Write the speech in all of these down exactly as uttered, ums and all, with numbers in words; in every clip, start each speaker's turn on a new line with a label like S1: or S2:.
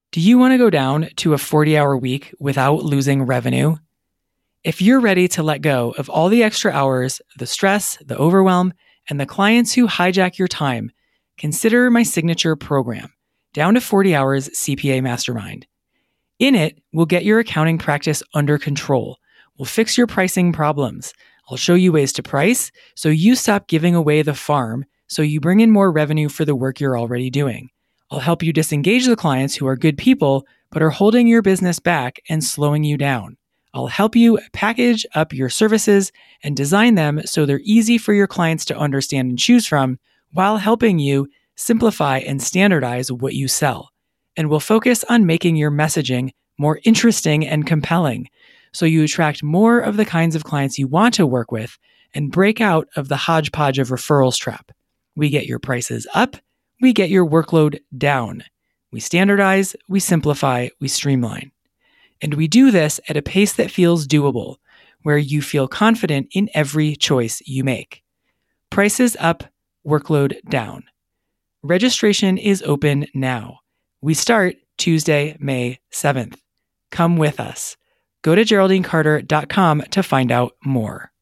S1: Do you want to go down to a forty-hour week without losing revenue? If you're ready to let go of all the extra hours, the stress, the overwhelm, and the clients who hijack your time, consider my signature program, Down to forty Hours C P A Mastermind. In it, we'll get your accounting practice under control. We'll fix your pricing problems. I'll show you ways to price so you stop giving away the farm so you bring in more revenue for the work you're already doing. I'll help you disengage the clients who are good people but are holding your business back and slowing you down. I'll help you package up your services and design them so they're easy for your clients to understand and choose from, while helping you simplify and standardize what you sell. And we'll focus on making your messaging more interesting and compelling so you attract more of the kinds of clients you want to work with and break out of the hodgepodge of referrals trap. We get your prices up. We get your workload down. We standardize, we simplify, we streamline. And we do this at a pace that feels doable, where you feel confident in every choice you make. Prices up, workload down. Registration is open now. We start Tuesday, May seventh. Come with us. Go to Geraldine Carter dot com to find out more.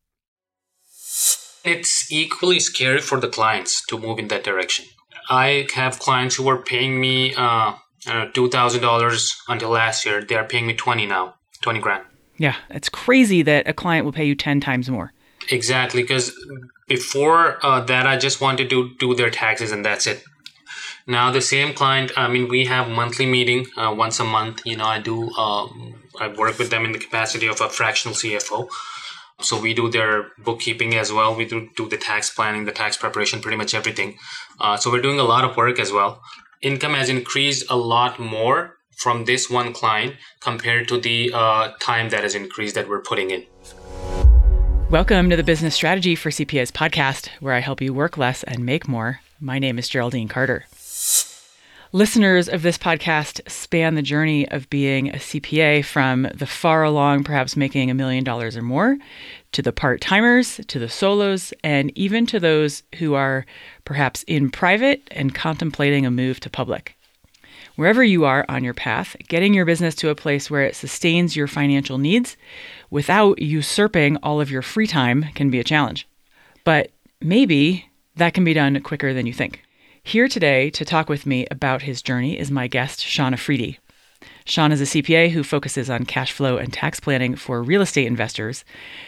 S2: It's equally scary for the clients to move in that direction. I have clients who were paying me uh, I don't know, two thousand dollars until last year. They are paying me twenty now, twenty grand.
S3: Yeah, it's crazy that a client will pay you ten times more.
S2: Exactly, because before uh, that, I just wanted to do their taxes and that's it. Now the same client, I mean, we have monthly meeting uh, once a month. You know, I do, um, I work with them in the capacity of a fractional C F O. So we do their bookkeeping as well. We do, do the tax planning, the tax preparation, pretty much everything. Uh, so we're doing a lot of work as well. Income has increased a lot more from this one client compared to the uh, time that has increased that we're putting in.
S3: Welcome to the Business Strategy for C P As podcast, where I help you work less and make more. My name is Geraldine Carter. Listeners of this podcast span the journey of being a C P A, from the far along, perhaps making a million dollars or more, to the part-timers, to the solos, and even to those who are perhaps in private and contemplating a move to public. Wherever you are on your path, getting your business to a place where it sustains your financial needs without usurping all of your free time can be a challenge. But maybe that can be done quicker than you think. Here today to talk with me about his journey is my guest, Sean Afridi. Sean is a C P A who focuses on cash flow and tax planning for real estate investors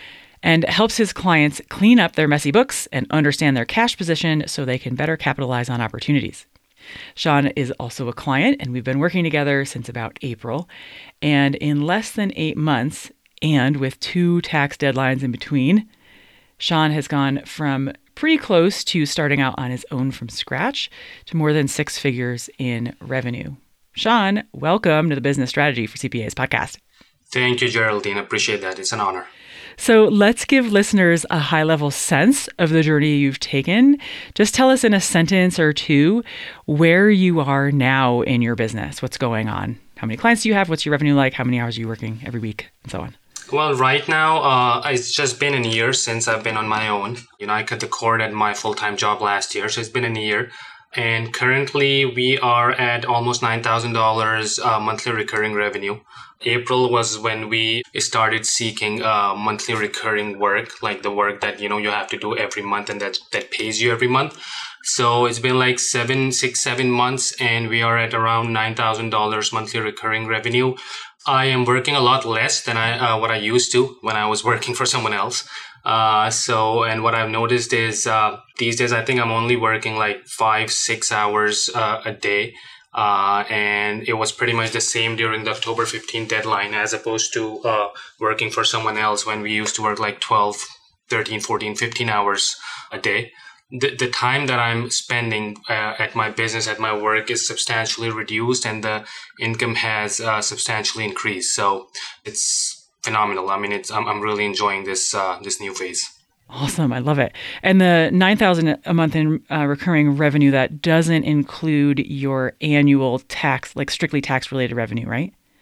S3: and helps his clients clean up their messy books and understand their cash position so they can better capitalize on opportunities. Sean is also a client, and we've been working together since about April. And in less than eight months, and with two tax deadlines in between, Sean has gone from pretty close to starting out on his own from scratch to more than six figures in revenue. Sean, welcome to the Business Strategy for C P As podcast.
S2: Thank you, Geraldine. Appreciate that. It's an honor.
S3: So let's give listeners a high-level sense of the journey you've taken. Just tell us in a sentence or two where you are now in your business. What's going on? How many clients do you have? What's your revenue like? How many hours are you working every week? And so on.
S2: Well, right now, uh, it's just been a year since I've been on my own. You know, I cut the cord at my full-time job last year, so it's been a year. And currently, we are at almost nine thousand dollars uh, monthly recurring revenue. April was when we started seeking uh, monthly recurring work, like the work that, you know, you have to do every month and that, that pays you every month. So it's been like seven, six, seven months, and we are at around nine thousand dollars monthly recurring revenue. I am working a lot less than I uh, what I used to when I was working for someone else. Uh, so, and what I've noticed is uh, these days, I think I'm only working like five, six hours uh, a day. Uh, and it was pretty much the same during the October fifteenth deadline, as opposed to uh, working for someone else when we used to work like twelve, thirteen, fourteen, fifteen hours a day. The, the time that I'm spending uh, at my business, at my work, is substantially reduced, and the income has uh, substantially increased. So it's phenomenal. I mean, it's I'm, I'm really enjoying this uh, this new phase.
S3: Awesome. I love it. And the nine thousand dollars a month in uh, recurring revenue, that doesn't include your annual tax, like strictly tax related revenue, right?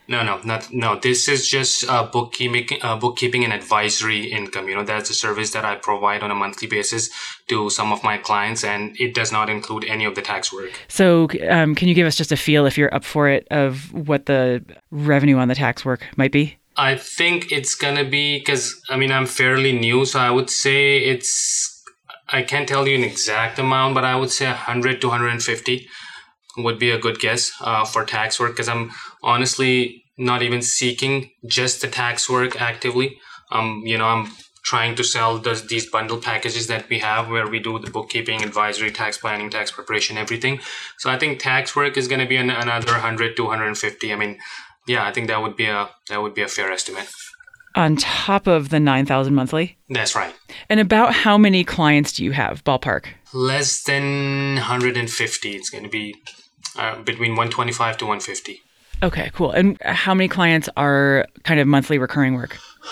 S2: No, no, not no. This is just uh, bookkeeping, uh, bookkeeping and advisory income. You know, that's a service that I provide on a monthly basis to some of my clients, and it does not include any of the tax work.
S3: So, um, can you give us just a feel, if you're up for it, of what the revenue on the tax work might be?
S2: I think it's gonna be, because I mean I'm fairly new, so I would say it's. I can't tell you an exact amount, but I would say one hundred to one hundred fifty. Would be a good guess uh, for tax work, because I'm honestly not even seeking just the tax work actively. Um, you know, I'm trying to sell those, these bundle packages that we have where we do the bookkeeping, advisory, tax planning, tax preparation, everything. So I think tax work is going to be an, another one hundred to one hundred fifty. I mean, yeah, I think that would be a that would be a fair estimate.
S3: On top of the nine thousand monthly?
S2: That's right.
S3: And about how many clients do you have, ballpark?
S2: Less than one hundred fifty. It's going to be Uh, between one twenty-five to one fifty.
S3: Okay, cool. And how many clients are kind of monthly recurring work?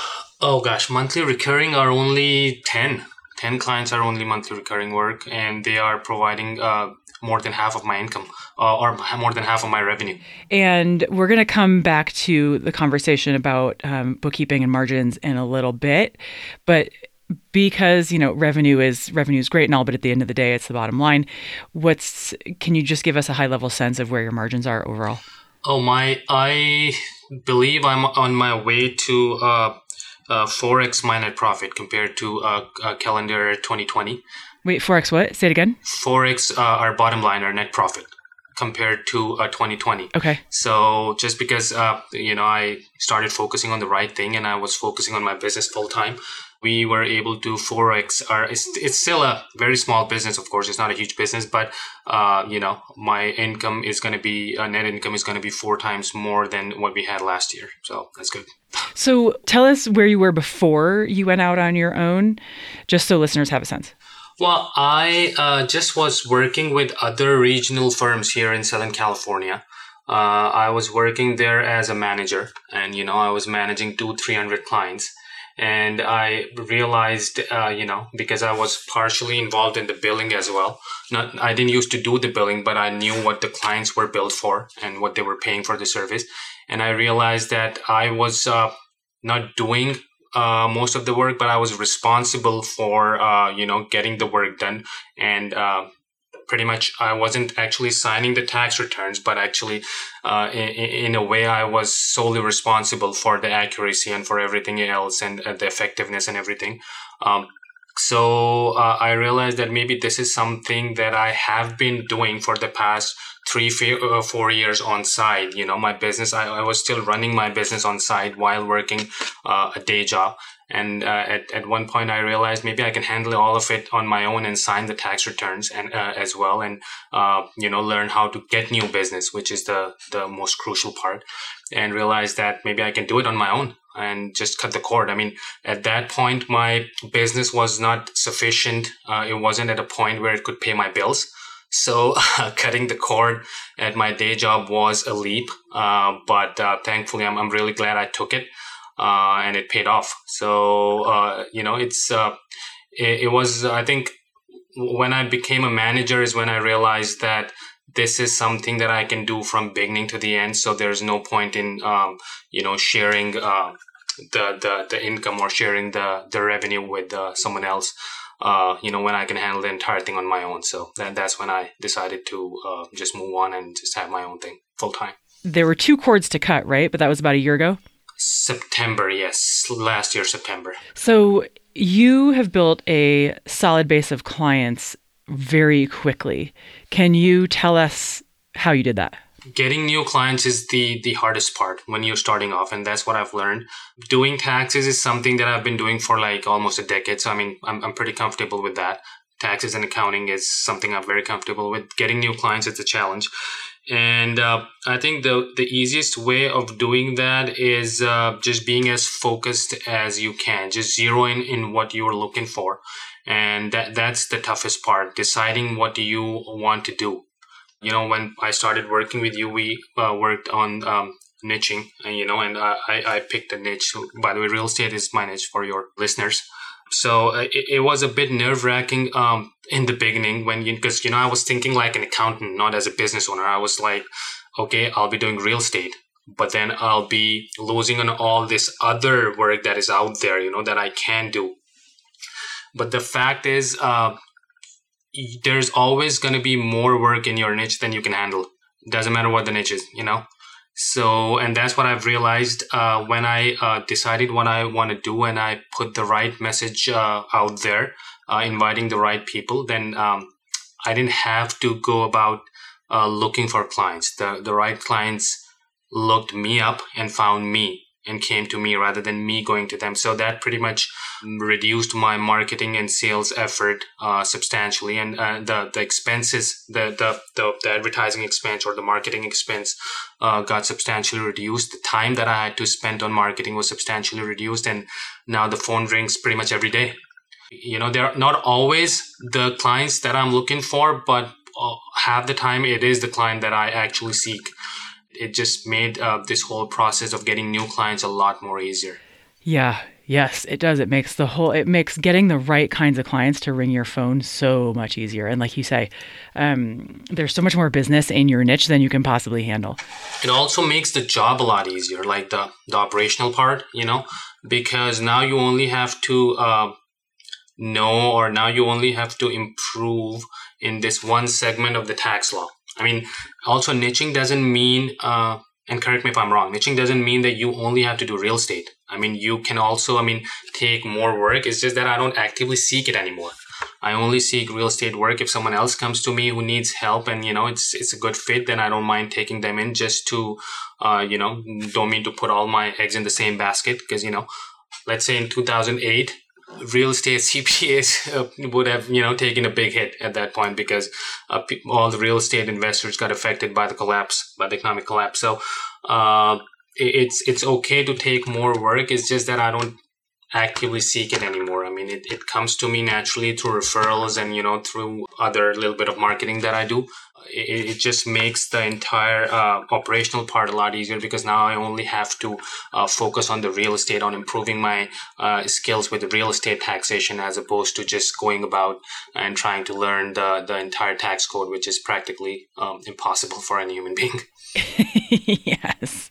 S2: Oh gosh, monthly recurring are only ten. ten clients are only monthly recurring work, and they are providing uh, more than half of my income uh, or more than half of my revenue.
S3: And we're going to come back to the conversation about um, bookkeeping and margins in a little bit, but because, you know, revenue is revenue is great and all, but at the end of the day, it's the bottom line. What's can you just give us a high level sense of where your margins are overall?
S2: Oh my, I believe I'm on my way to uh, uh, four x my net profit compared to uh, uh, calendar twenty twenty.
S3: Wait, four x what? Say it again.
S2: four x uh, our bottom line, our net profit, compared to uh, twenty twenty.
S3: Okay.
S2: So just because, uh, you know, I started focusing on the right thing and I was focusing on my business full time, we were able to four x our, it's, it's still a very small business, of course, it's not a huge business, but, uh, you know, my income is going to be, uh, net income is going to be four times more than what we had last year. So that's good.
S3: So tell us where you were before you went out on your own, just so listeners have a sense.
S2: Well, I uh, just was working with other regional firms here in Southern California. Uh, I was working there as a manager, and, you know, I was managing two, three hundred clients. And I realized, uh, you know, because I was partially involved in the billing as well. Not, I didn't used to do the billing, but I knew what the clients were billed for and what they were paying for the service. And I realized that I was uh, not doing uh, most of the work, but I was responsible for, uh, you know, getting the work done. And uh, pretty much I wasn't actually signing the tax returns, but actually uh, in, in a way I was solely responsible for the accuracy and for everything else and uh, the effectiveness and everything. Um, so uh, I realized that maybe this is something that I have been doing for the past three, four, four years on side. You know, my business, I, I was still running my business on side while working uh, a day job. And uh, at, at one point, I realized maybe I can handle all of it on my own and sign the tax returns and uh, as well, and uh, you know, learn how to get new business, which is the the most crucial part. And realize that maybe I can do it on my own and just cut the cord. I mean, at that point, my business was not sufficient. Uh, it wasn't at a point where it could pay my bills. So uh, cutting the cord at my day job was a leap. Uh, but uh, thankfully, I'm I'm really glad I took it. Uh, and it paid off. So, uh, you know, it's, uh, it, it was, I think when I became a manager is when I realized that this is something that I can do from beginning to the end. So there's no point in, um, you know, sharing, uh, the, the, the income or sharing the, the revenue with, uh, someone else, uh, you know, when I can handle the entire thing on my own. So that, that's when I decided to, uh, just move on and just have my own thing full time.
S3: There were two cords to cut, right? But that was about a year ago?
S2: September, yes. Last year, September.
S3: So you have built a solid base of clients very quickly. Can you tell us how you did that?
S2: Getting new clients is the, the hardest part when you're starting off, and that's what I've learned. Doing taxes is something that I've been doing for like almost a decade, so I mean, I'm I'm pretty comfortable with that. Taxes and accounting is something I'm very comfortable with. Getting new clients is a challenge. And uh, I think the, the easiest way of doing that is uh, just being as focused as you can, just zero in, in what you're looking for. And that that's the toughest part, deciding what you want to do. You know, when I started working with you, we uh, worked on um, niching, you know, and I, I picked a niche. By the way, real estate is my niche for your listeners. So uh, it, it was a bit nerve-wracking um, in the beginning when you, because, you know, I was thinking like an accountant, not as a business owner. I was like, okay, I'll be doing real estate. but then I'll be losing on all this other work that is out there, you know, that I can do. But the fact is, uh, there's always going to be more work in your niche than you can handle. Doesn't matter what the niche is, you know. So, and that's what I've realized uh, when I uh, decided what I want to do, and I put the right message uh, out there, uh, inviting the right people, then um, I didn't have to go about uh, looking for clients. The the right clients looked me up and found me and came to me rather than me going to them. So that pretty much reduced my marketing and sales effort uh, substantially, and uh, the the expenses, the, the the the advertising expense or the marketing expense uh, got substantially reduced. The time that I had to spend on marketing was substantially reduced, and now the phone rings pretty much every day. You know, they're not always the clients that I'm looking for, but uh, half the time it is the client that I actually seek. It just made uh, this whole process of getting new clients a lot more easier.
S3: Yeah. Yes, it does. It makes the whole, it makes getting the right kinds of clients to ring your phone so much easier. And like you say, um, there's so much more business in your niche than you can possibly handle.
S2: It also makes the job a lot easier, like the, the operational part, you know, because now you only have to uh, know, or now you only have to improve in this one segment of the tax law. I mean, also niching doesn't mean, uh, and correct me if I'm wrong, niching doesn't mean that you only have to do real estate. I mean, you can also, I mean, take more work. It's just that I don't actively seek it anymore. I only seek real estate work if someone else comes to me who needs help and, you know, it's it's a good fit, then I don't mind taking them in just to, uh, you know, don't mean to put all my eggs in the same basket because, you know, let's say in two thousand eight, real estate C P As uh, would have, you know, taken a big hit at that point because uh, pe- all the real estate investors got affected by the collapse, by the economic collapse. So uh, it's it's okay to take more work. It's just that I don't actively seek it anymore. I mean, it, it comes to me naturally through referrals and, you know, through other little bit of marketing that I do. It, it just makes the entire uh, operational part a lot easier because now I only have to uh, focus on the real estate, on improving my uh, skills with the real estate taxation as opposed to just going about and trying to learn the, the entire tax code, which is practically um, impossible for any human being.
S3: Yes.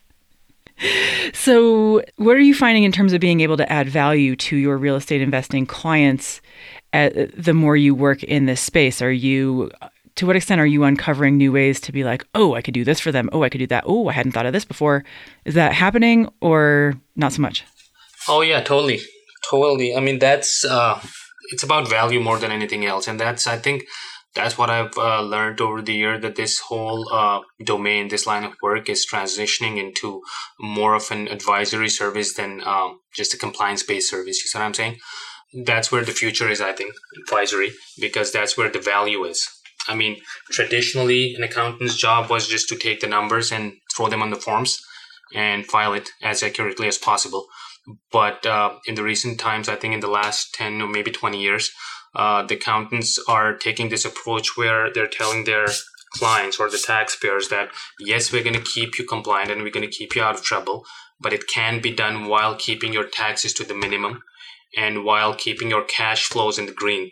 S3: So what are you finding in terms of being able to add value to your real estate investing clients at, the more you work in this space? Are you, to what extent are you uncovering new ways to be like, oh, I could do this for them. Oh, I could do that. Oh, I hadn't thought of this before. Is that happening or not so much?
S2: Oh, yeah, totally. Totally. I mean, that's, uh, it's about value more than anything else. And that's, I think, that's what I've uh, learned over the year, that this whole uh, domain, this line of work is transitioning into more of an advisory service than um, just a compliance-based service. You see what I'm saying? That's where the future is, I think, advisory, because that's where the value is. I mean, traditionally, an accountant's job was just to take the numbers and throw them on the forms and file it as accurately as possible. But uh, in the recent times, I think in the last ten or maybe twenty years, Uh, the accountants are taking this approach where they're telling their clients or the taxpayers that, yes, we're going to keep you compliant and we're going to keep you out of trouble, but it can be done while keeping your taxes to the minimum and while keeping your cash flows in the green.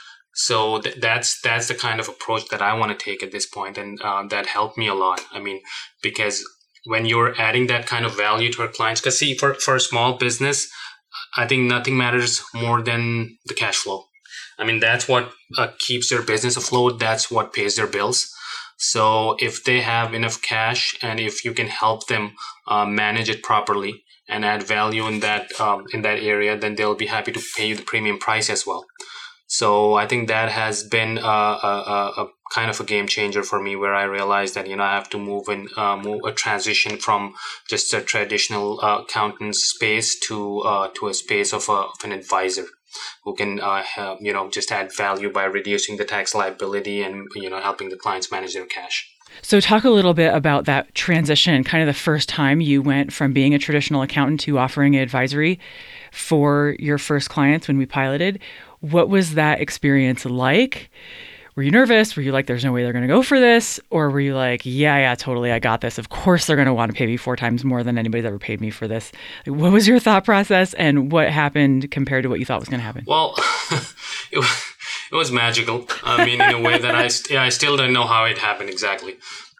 S2: So th- that's that's the kind of approach that I want to take at this point, and uh, that helped me a lot. I mean, because when you're adding that kind of value to our clients, because see, for, for a small business, I think nothing matters more than the cash flow. I mean, that's what uh, keeps their business afloat. That's what pays their bills. So if they have enough cash and if you can help them uh, manage it properly and add value in that um, in that area, then they'll be happy to pay you the premium price as well. So I think that has been a, a, a kind of a game changer for me, where I realized that, you know, I have to move in, uh, move a transition from just a traditional uh, accountant space to uh, to a space of, a, of an advisor who can, uh, help, you know, just add value by reducing the tax liability and, you know, helping the clients manage their cash.
S3: So talk a little bit about that transition, kind of the first time you went from being a traditional accountant to offering advisory for your first clients when we piloted. What was that experience like? Were you nervous? Were you like, there's no way they're going to go for this? Or were you like, yeah, yeah, totally, I got this. Of course they're going to want to pay me four times more than anybody's ever paid me for this. Like, what was your thought process and what happened compared to what you thought was going to happen?
S2: Well, it was, it was magical. I mean, in a way that I, st- yeah, I still don't know how it happened exactly.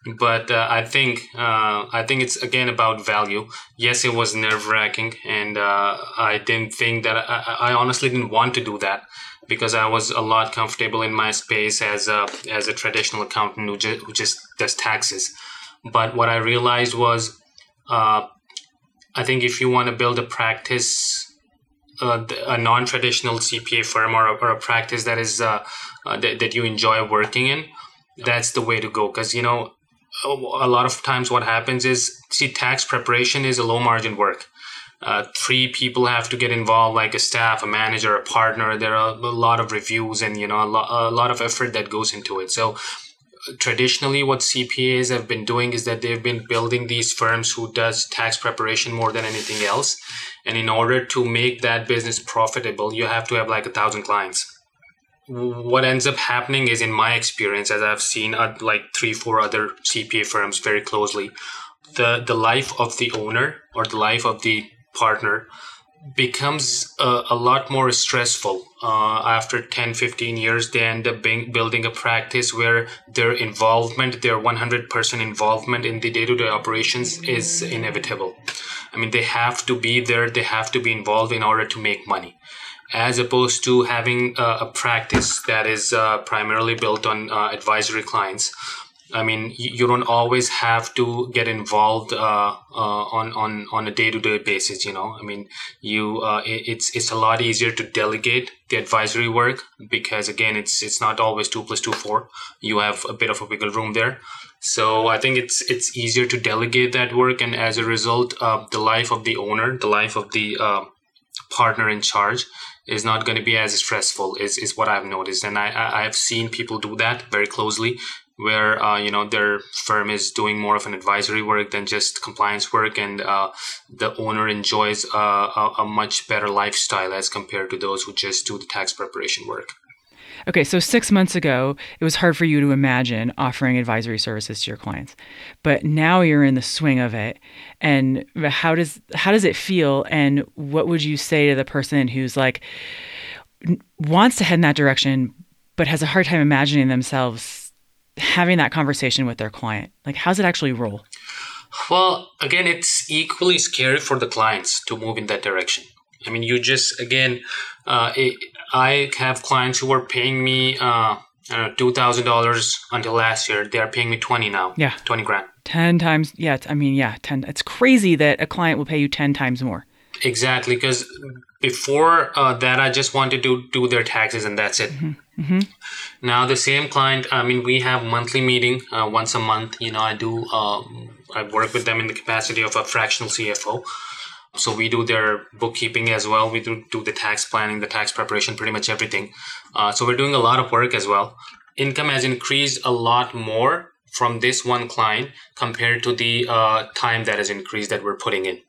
S2: But uh, I think uh, I think it's again about value. Yes, it was nerve wracking, and uh, I didn't think that I, I honestly didn't want to do that because I was a lot comfortable in my space as a as a traditional accountant who just, who just does taxes. But what I realized was, uh, I think if you want to build a practice, uh, a non-traditional C P A firm or a, or a practice that is uh, uh, that, that you enjoy working in, that's the way to go. Because, you know, a lot of times what happens is, see, tax preparation is a low margin work. Uh, three people have to get involved, like a staff, a manager, a partner. There are a lot of reviews and, you know, a, lo- a lot of effort that goes into it. So traditionally what C P As have been doing is that they've been building these firms who does tax preparation more than anything else. And in order to make that business profitable, you have to have like a thousand clients. What ends up happening is, in my experience, as I've seen uh, like three, four other C P A firms very closely, the, the life of the owner or the life of the partner becomes a, a lot more stressful. Uh, after ten, fifteen years, they end up being, building a practice where their involvement, their one hundred percent involvement in the day-to-day operations is inevitable. I mean, they have to be there, they have to be involved in order to make money, as opposed to having uh, a practice that is uh, primarily built on uh, advisory clients. I mean, you don't always have to get involved uh, uh, on on on a day-to-day basis. You know, I mean, you uh, it, it's it's a lot easier to delegate the advisory work because, again, it's it's not always two plus two four. You have a bit of a wiggle room there. So I think it's it's easier to delegate that work, and as a result, uh, the life of the owner, the life of the uh, partner in charge, is not going to be as stressful. Is is what I've noticed, and I I have seen people do that very closely, where uh, you know, their firm is doing more of an advisory work than just compliance work, and uh, the owner enjoys uh, a, a much better lifestyle as compared to those who just do the tax preparation work.
S3: Okay, so six months ago, it was hard for you to imagine offering advisory services to your clients, but now you're in the swing of it. And how does how does it feel? And what would you say to the person who's like wants to head in that direction, but has a hard time imagining themselves having that conversation with their client? Like, how's it actually roll?
S2: Well, again, it's equally scary for the clients to move in that direction. I mean, you just, again, uh, it, I have clients who were paying me uh, I don't know, two thousand dollars until last year. They are paying me twenty now.
S3: Yeah.
S2: twenty grand.
S3: ten times. Yeah. I mean, yeah, ten. It's crazy that a client will pay you ten times more.
S2: Exactly. Because before uh, that, I just wanted to do their taxes and that's it.
S3: Mm-hmm. Mm-hmm.
S2: Now, the same client, I mean, we have monthly meeting uh, once a month. You know, I do, um, I work with them in the capacity of a fractional C F O. So we do their bookkeeping as well. We do, do the tax planning, the tax preparation, pretty much everything. Uh, so we're doing a lot of work as well. Income has increased a lot more from this one client compared to the uh, time that has increased that we're putting in.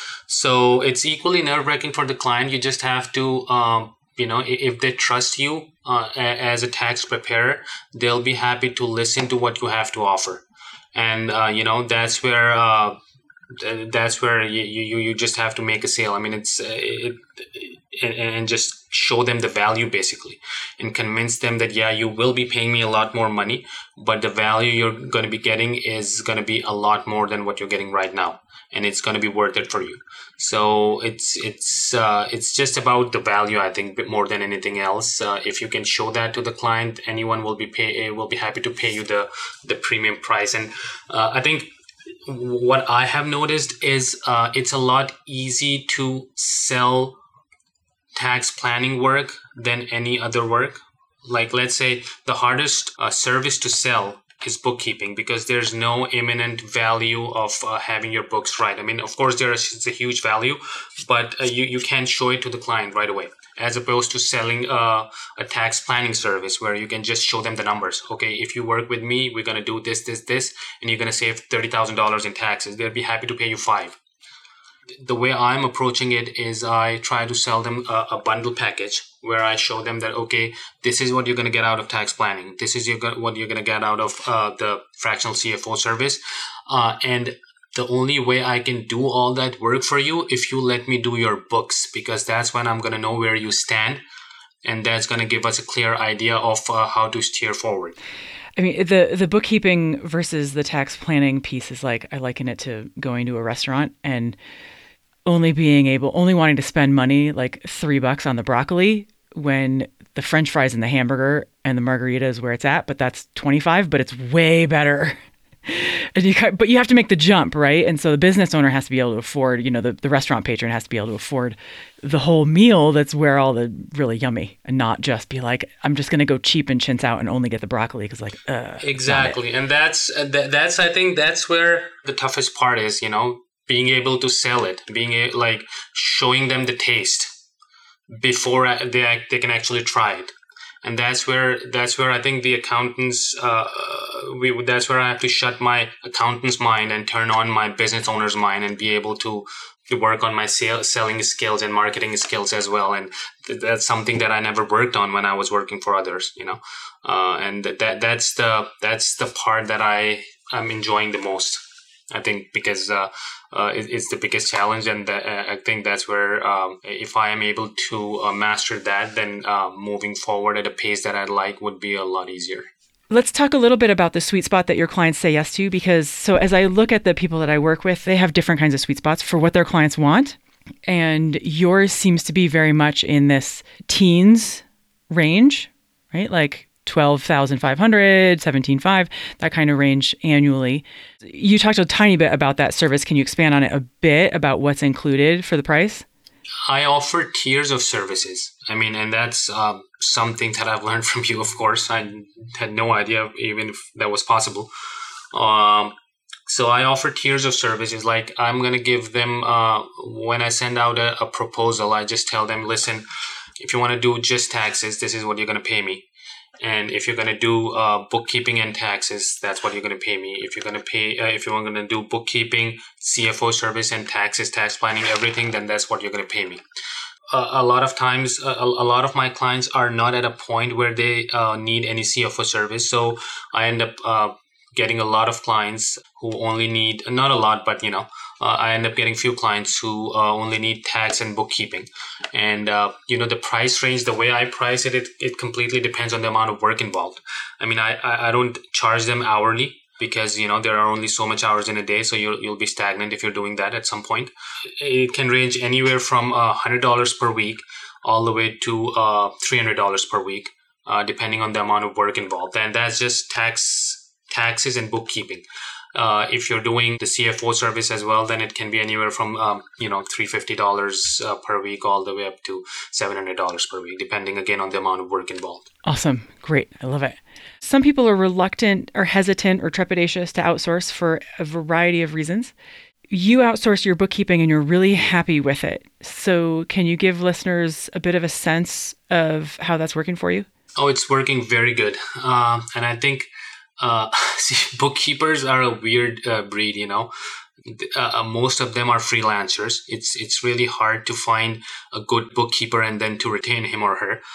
S2: So it's equally nerve-wracking for the client. You just have to, um, you know, if they trust you uh, as a tax preparer, they'll be happy to listen to what you have to offer. And, uh, you know, that's where... Uh, That's where you, you you just have to make a sale. I mean, it's uh, it, it, and just show them the value basically, and convince them that yeah, you will be paying me a lot more money, but the value you're going to be getting is going to be a lot more than what you're getting right now, and it's going to be worth it for you. So it's it's uh, it's just about the value, I think, more than anything else. Uh, if you can show that to the client, anyone will be pay will be happy to pay you the the premium price, and uh, I think. What I have noticed is uh, it's a lot easy to sell tax planning work than any other work. Like, let's say the hardest uh, service to sell is bookkeeping, because there's no imminent value of uh, having your books right. I mean, of course, there is it's a huge value, but uh, you, you can't show it to the client right away, as opposed to selling uh, a tax planning service where you can just show them the numbers. Okay, if you work with me, we're going to do this, this, this, and you're going to save thirty thousand dollars in taxes. They'll be happy to pay you five. The way I'm approaching it is I try to sell them a, a bundle package where I show them that, okay, this is what you're going to get out of tax planning. This is your, what you're going to get out of uh, the fractional C F O service. Uh, and the only way I can do all that work for you if you let me do your books, because that's when I'm going to know where you stand. And that's going to give us a clear idea of uh, how to steer forward.
S3: I mean, the the bookkeeping versus the tax planning piece is like, I liken it to going to a restaurant and only being able, only wanting to spend money like three bucks on the broccoli when the French fries and the hamburger and the margarita is where it's at, but that's twenty-five, but it's way better. And you, but you have to make the jump, right? And so the business owner has to be able to afford, you know, the, the restaurant patron has to be able to afford the whole meal that's where all the really yummy, and not just be like, I'm just going to go cheap and chintz out and only get the broccoli because like, uh,
S2: exactly. And that's, uh, th- that's, I think that's where the toughest part is, you know, being able to sell it, being a, like showing them the taste before they, they can actually try it. And that's where that's where I think the accountants uh, we that's where I have to shut my accountant's mind and turn on my business owner's mind and be able to, to work on my sale, selling skills and marketing skills as well. And th- that's something that I never worked on when I was working for others, you know. Uh, and that that's the that's the part that I am enjoying the most. I think because uh, uh, it, it's the biggest challenge, and the, uh, I think that's where um, if I am able to uh, master that, then uh, moving forward at a pace that I'd like would be a lot easier.
S3: Let's talk a little bit about the sweet spot that your clients say yes to, because so as I look at the people that I work with, they have different kinds of sweet spots for what their clients want, and yours seems to be very much in this teens range, right? Like twelve thousand five hundred, seventeen thousand five hundred, that kind of range annually. You talked a tiny bit about that service. Can you expand on it a bit about what's included for the price?
S2: I offer tiers of services. I mean, and that's um, something that I've learned from you, of course. I had no idea even if that was possible. Um, so I offer tiers of services. Like I'm going to give them, uh, when I send out a, a proposal, I just tell them, listen, if you want to do just taxes, this is what you're going to pay me. And if you're going to do uh, bookkeeping and taxes, that's what you're going to pay me. If you're going to pay, uh, if you're going to do bookkeeping, C F O service, and taxes, tax planning, everything, then that's what you're going to pay me. Uh, a lot of times, uh, a, a lot of my clients are not at a point where they uh, need any C F O service. So I end up uh, getting a lot of clients who only need, not a lot, but you know, uh, I end up getting few clients who uh, only need tax and bookkeeping. And, uh, you know, the price range, the way I price it, it, it completely depends on the amount of work involved. I mean, I, I don't charge them hourly because, you know, there are only so much hours in a day. So you'll, you'll be stagnant if you're doing that at some point. It can range anywhere from uh, one hundred dollars per week all the way to uh, three hundred dollars per week, uh, depending on the amount of work involved. And that's just tax taxes and bookkeeping. Uh, if you're doing the C F O service as well, then it can be anywhere from, um, you know, three hundred fifty dollars uh, per week all the way up to seven hundred dollars per week, depending again on the amount of work involved.
S3: Awesome. Great. I love it. Some people are reluctant or hesitant or trepidatious to outsource for a variety of reasons. You outsource your bookkeeping and you're really happy with it. So can you give listeners a bit of a sense of how that's working for you?
S2: Oh, it's working very good. Uh, and I think Uh, see, bookkeepers are a weird uh, breed, you know. Uh, most of them are freelancers. It's it's really hard to find a good bookkeeper and then to retain him or her.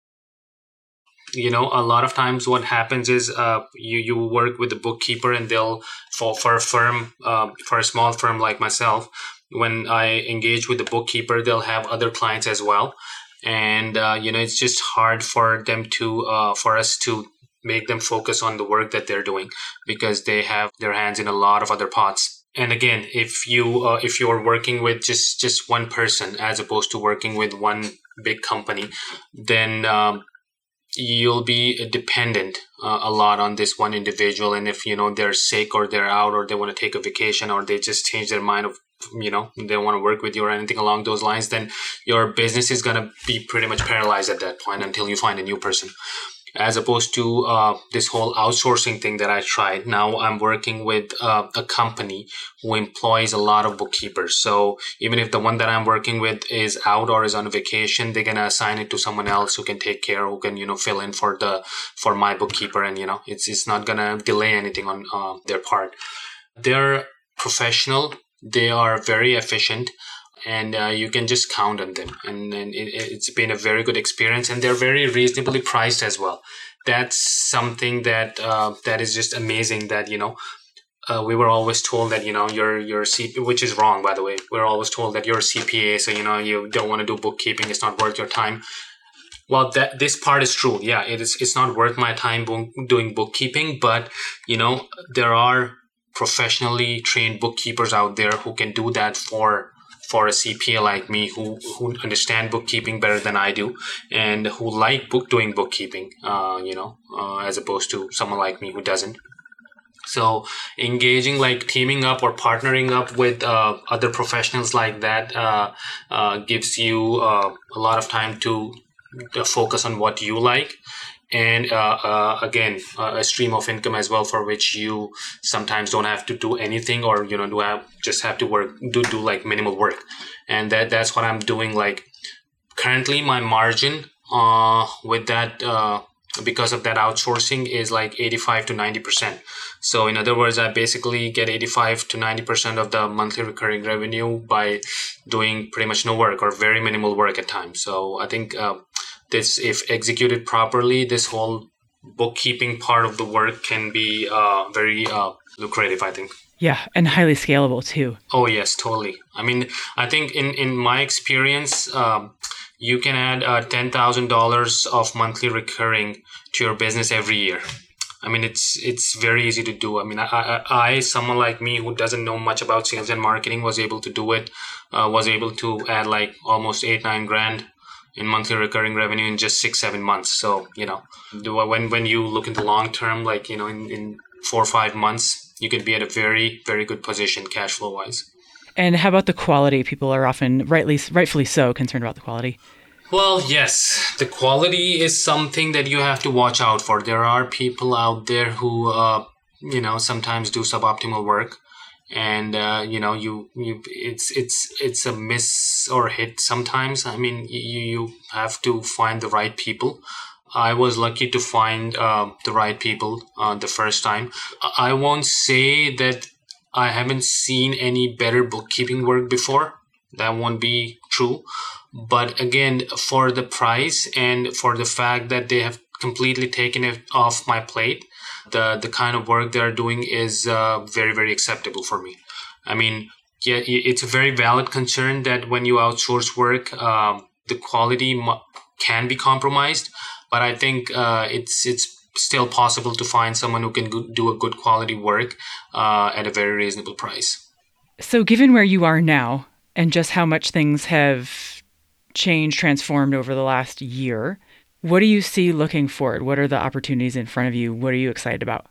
S2: You know, a lot of times what happens is uh, you, you work with the bookkeeper and they'll, for, for a firm, uh, for a small firm like myself, when I engage with the bookkeeper, they'll have other clients as well. And, uh, you know, it's just hard for them to, uh, for us to make them focus on the work that they're doing because they have their hands in a lot of other pots. And again, if you uh, if you're working with just, just one person as opposed to working with one big company, then um, you'll be dependent uh, a lot on this one individual. And if, you know, they're sick or they're out or they want to take a vacation or they just change their mind of, you know, they want to work with you or anything along those lines, then your business is going to be pretty much paralyzed at that point until you find a new person. As opposed to uh, this whole outsourcing thing that I tried. Now I'm working with uh, a company who employs a lot of bookkeepers. So even if the one that I'm working with is out or is on vacation, they're gonna assign it to someone else who can take care, who can, you know, fill in for the for my bookkeeper, and you know, it's it's not gonna delay anything on uh, their part. They're professional. They are very efficient. And uh, you can just count on them. And, and it, it's been a very good experience. And they're very reasonably priced as well. That's something that uh, that is just amazing that, you know, uh, we were always told that, you know, you're, you're C P A, which is wrong, by the way. We're always told that you're a C P A, so, you know, you don't want to do bookkeeping. It's not worth your time. Well, that this part is true. Yeah, it is. It's not worth my time bo- doing bookkeeping, but you know, there are professionally trained bookkeepers out there who can do that for for a C P A like me, who who understand bookkeeping better than I do, and who like book doing bookkeeping. Uh, you know, uh, as opposed to someone like me who doesn't. So engaging, like teaming up or partnering up with uh, other professionals like that uh, uh, gives you uh, a lot of time to uh, focus on what you like. And uh, uh, again, uh, a stream of income as well, for which you sometimes don't have to do anything, or you know, do have just have to work, do do like minimal work, and that that's what I'm doing. Like currently, my margin uh, with that uh, because of that outsourcing is like eighty-five to ninety percent. So in other words, I basically get eighty-five to ninety percent of the monthly recurring revenue by doing pretty much no work or very minimal work at times. So I think. Uh, This, if executed properly, this whole bookkeeping part of the work can be uh, very uh, lucrative, I think.
S3: Yeah, and highly scalable too.
S2: Oh, yes, totally. I mean, I think in, in my experience, um, you can add uh, ten thousand dollars of monthly recurring to your business every year. I mean, it's it's very easy to do. I mean, I, I, I someone like me who doesn't know much about sales and marketing was able to do it, uh, was able to add like almost eight, nine grand in monthly recurring revenue in just six, seven months. So, you know, when when you look into long term, like, you know, in, in four or five months, you could be at a very, very good position cash flow wise.
S3: And how about the quality? People are often rightly, rightfully so concerned about the quality.
S2: Well, yes, the quality is something that you have to watch out for. There are people out there who, uh, you know, sometimes do suboptimal work. And uh, you know, you you it's it's it's a miss or hit sometimes. I mean, you you have to find the right people. I was lucky to find uh, the right people uh, the first time. I won't say that I haven't seen any better bookkeeping work before. That won't be true. But again, for the price and for the fact that they have completely taken it off my plate, the the kind of work they're doing is uh, very, very acceptable for me. I mean, yeah, it's a very valid concern that when you outsource work, um, the quality mu- can be compromised. But I think uh, it's it's still possible to find someone who can go- do a good quality work uh, at a very reasonable price.
S3: So given where you are now and just how much things have changed, transformed over the last year, what do you see looking forward? What are the opportunities in front of you? What are you excited about?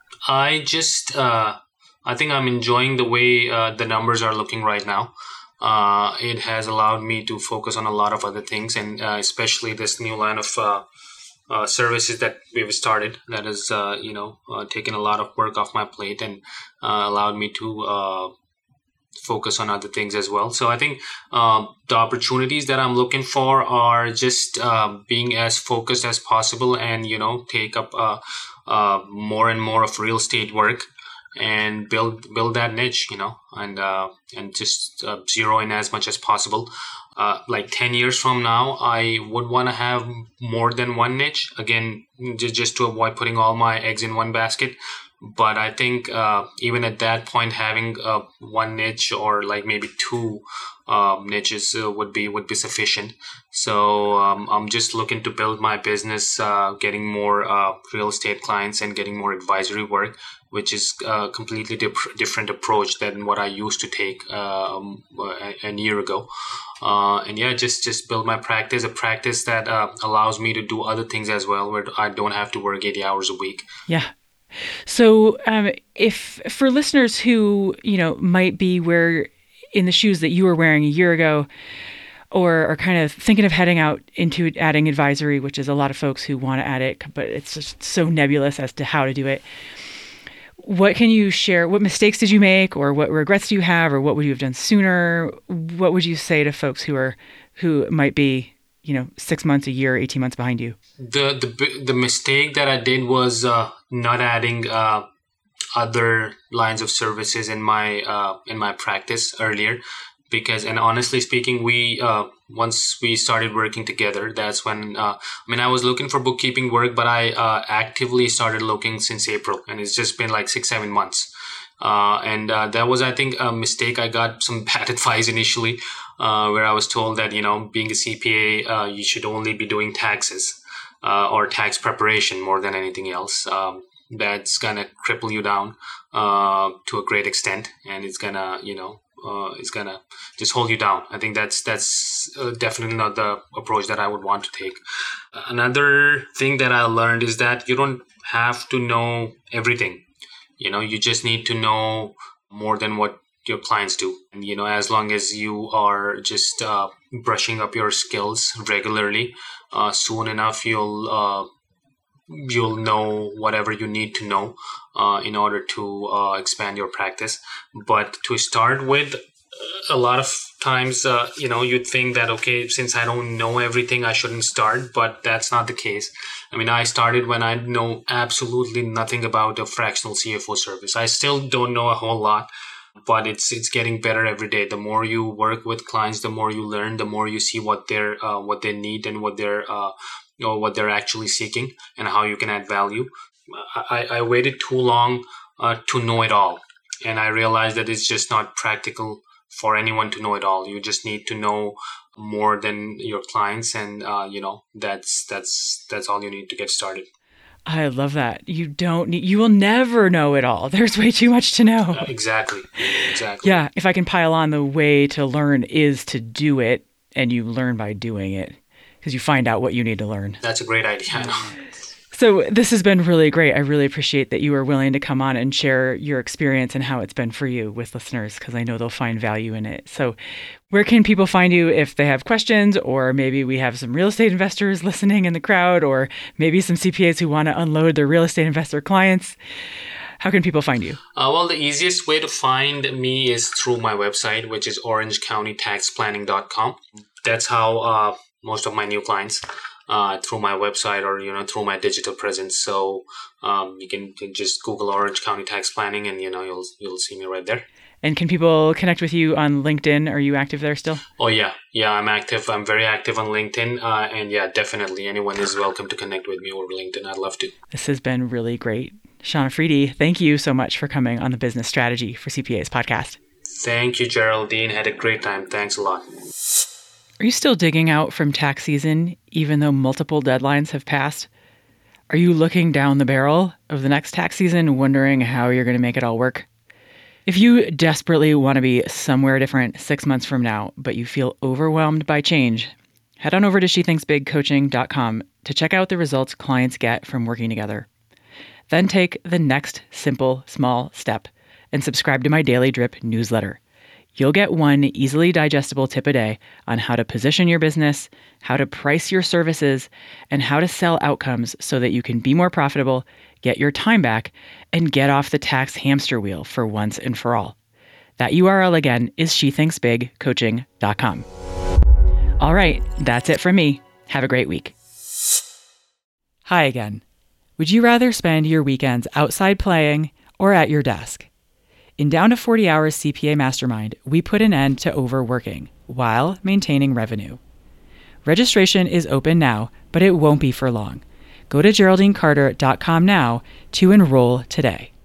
S2: I just, uh, I think I'm enjoying the way uh, the numbers are looking right now. Uh, it has allowed me to focus on a lot of other things, and uh, especially this new line of uh, uh, services that we've started that has, uh, you know, uh, taken a lot of work off my plate and uh, allowed me to uh, focus on other things as well. So I think uh, the opportunities that I'm looking for are just uh, being as focused as possible, and you know, take up uh, uh, more and more of real estate work and build build that niche, you know, and uh, and just uh, zero in as much as possible. Uh, like ten years from now, I would want to have more than one niche. Again, just just to avoid putting all my eggs in one basket. But I think uh, even at that point, having uh, one niche or like maybe two um, niches uh, would be would be sufficient. So um, I'm just looking to build my business, uh, getting more uh, real estate clients and getting more advisory work, which is a completely dip- different approach than what I used to take um, a, a year ago. Uh, and yeah, just just build my practice, a practice that uh, allows me to do other things as well, where I don't have to work eighty hours a week.
S3: Yeah. So um, if for listeners who, you know, might be where in the shoes that you were wearing a year ago, or are kind of thinking of heading out into adding advisory, which is a lot of folks who want to add it, but it's just so nebulous as to how to do it. What can you share? What mistakes did you make, or what regrets do you have, or what would you have done sooner? What would you say to folks who are, who might be, you know, six months, a year, eighteen months behind you?
S2: The the the mistake that I did was uh, not adding uh, other lines of services in my uh, in my practice earlier, because, and honestly speaking, we uh, once we started working together, that's when uh, I mean I was looking for bookkeeping work, but I uh, actively started looking since April, and it's just been like six seven months. Uh, and uh, that was, I think, a mistake. I got some bad advice initially, uh, where I was told that, you know, being a C P A, uh, you should only be doing taxes uh, or tax preparation more than anything else. Um, that's going to cripple you down uh, to a great extent. And it's going to, you know, uh, it's going to just hold you down. I think that's that's uh, definitely not the approach that I would want to take. Another thing that I learned is that you don't have to know everything. You know, you just need to know more than what your clients do. And, you know, as long as you are just uh, brushing up your skills regularly, uh, soon enough, you'll uh, you'll know whatever you need to know uh, in order to uh, expand your practice. But to start with, a lot of times, uh, you know, you'd think that, okay, since I don't know everything, I shouldn't start, but that's not the case. I mean, I started when I know absolutely nothing about a fractional C F O service. I still don't know a whole lot, but it's it's getting better every day. The more you work with clients, the more you learn, the more you see what they're uh, what they need and what they're uh, you know what they're actually seeking and how you can add value. I, I waited too long uh, to know it all, and I realized that it's just not practical for anyone to know it all. You just need to know more than your clients, and uh, you know that's that's that's all you need to get started.
S3: I love that. You don't need, you will never know it all. There's way too much to know.
S2: Uh, exactly. Exactly.
S3: Yeah. If I can pile on, the way to learn is to do it, and you learn by doing it because you find out what you need to learn.
S2: That's a great idea. I know.
S3: So this has been really great. I really appreciate that you were willing to come on and share your experience and how it's been for you with listeners, because I know they'll find value in it. So where can people find you if they have questions, or maybe we have some real estate investors listening in the crowd, or maybe some C P As who want to unload their real estate investor clients? How can people find you? Uh,
S2: well, the easiest way to find me is through my website, which is orange county tax planning dot com. That's how uh, most of my new clients Uh, through my website, or, you know, through my digital presence. So um, you can just Google Orange County Tax Planning, and, you know, you'll you'll see me right there. And can people connect with you on LinkedIn? Are you active there still? Oh, yeah. Yeah, I'm active. I'm very active on LinkedIn. Uh, and yeah, definitely anyone is welcome to connect with me over LinkedIn. I'd love to. This has been really great. Sean Afridi, thank you so much for coming on the Business Strategy for C P As podcast. Thank you, Geraldine. Had a great time. Thanks a lot. Are you still digging out from tax season, even though multiple deadlines have passed? Are you looking down the barrel of the next tax season, wondering how you're going to make it all work? If you desperately want to be somewhere different six months from now, but you feel overwhelmed by change, head on over to she thinks big coaching dot com to check out the results clients get from working together. Then take the next simple, small step and subscribe to my Daily Drip newsletter. You'll get one easily digestible tip a day on how to position your business, how to price your services, and how to sell outcomes so that you can be more profitable, get your time back, and get off the tax hamster wheel for once and for all. That U R L again is she thinks big coaching dot com. All right, that's it from me. Have a great week. Hi again. Would you rather spend your weekends outside playing or at your desk? In Down to forty Hours C P A Mastermind, we put an end to overworking while maintaining revenue. Registration is open now, but it won't be for long. Go to geraldine carter dot com now to enroll today.